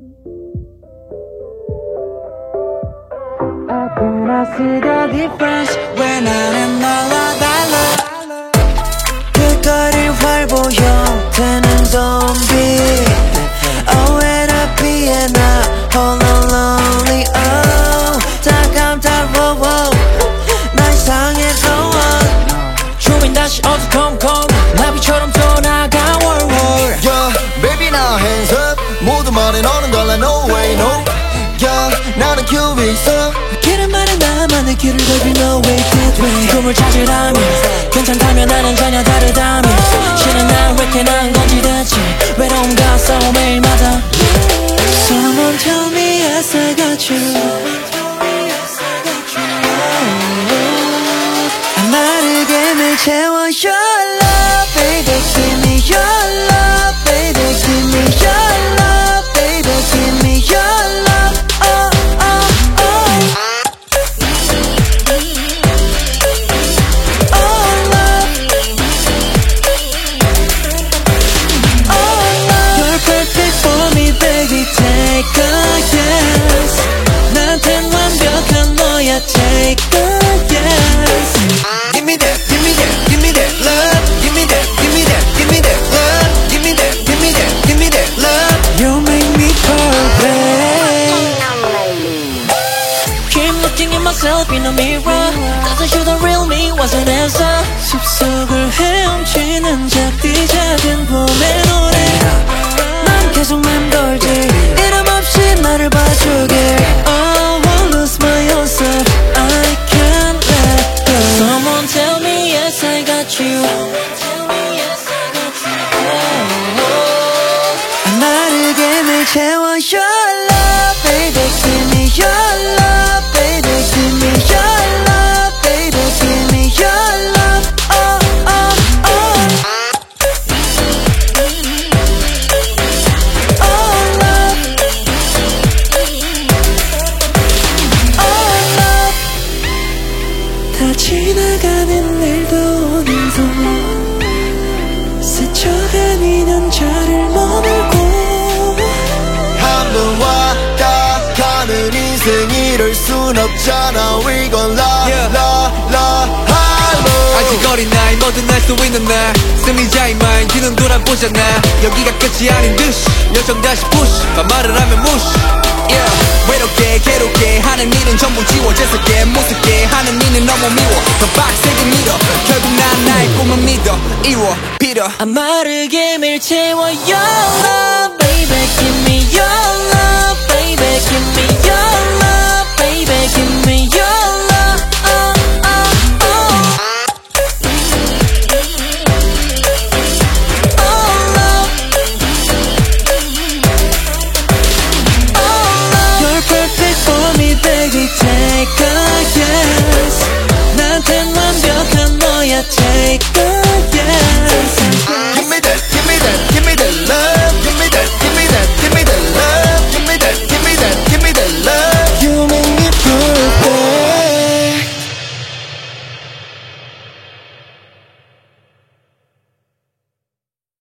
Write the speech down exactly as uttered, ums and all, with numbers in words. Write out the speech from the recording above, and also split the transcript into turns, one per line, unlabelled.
I cannot see the difference when 나는 너와 달라 길거리 활보 형태는 좀비 Oh when I 피해 나 홀로 lonely Oh 다 감탄워 나 이상해 너와 주인 다시 어두컴컴 나비처럼 떠나가 월월
Yeah baby now hands up 모두 말해 너는 달라 no way no Yeah 나는 큐브 있어
길은 말해 나만의 길을 걸기 no way that way 꿈을 찾으라면 괜찮다면 나는 전혀 다르다면 신은 난 왜 이렇게 난 건지 대체 외로움과 싸움 매일마다 Someone tell me yes I got you 나를 개미 채워 your love baby give me your love baby give me your love baby give me your love oh oh oh oh love oh love you're perfect for me baby take a guess 나한텐 완벽한 너야 take a guess
Give me that, give me that, give me that love Give me that, give me that, give me that love Give me that, give me that, give me that love
You make me perfect Keep looking at myself in the mirror Doesn't show the real me was an answer 숲속을 헤엄치는 작디 작은 봄의 노래 난 계속 맴돌지 이름 없이 나를 봐주길 Oh, won't lose my own self I can't let go Someone tell me yes I got you 나를 개미 채워 your love baby give me your love baby give me your love baby give me your love oh oh oh oh love oh love 다 지나가는 일도 오늘도 스쳐간 인연자를 머물고
한 번 왔다 가는 인생 이럴 순 없잖아 We gon' lie,
Yeah.
lie, lie, hello
아직 어린 나이 뭐든 할 수 있는 나 승리자의 마인 뒤는 돌아보잖아 여기가 끝이 아닌 듯이 여정 다시 push 반말을 하면 무시 yeah. 외롭게 괴롭게 하는 일은 전부 지워져서게 무섭게 하는 일은 너무 미워 더 빡세게 밀어 결국 난 나의 꿈을 믿어 이루어 빌어
마르게 밀채워 your love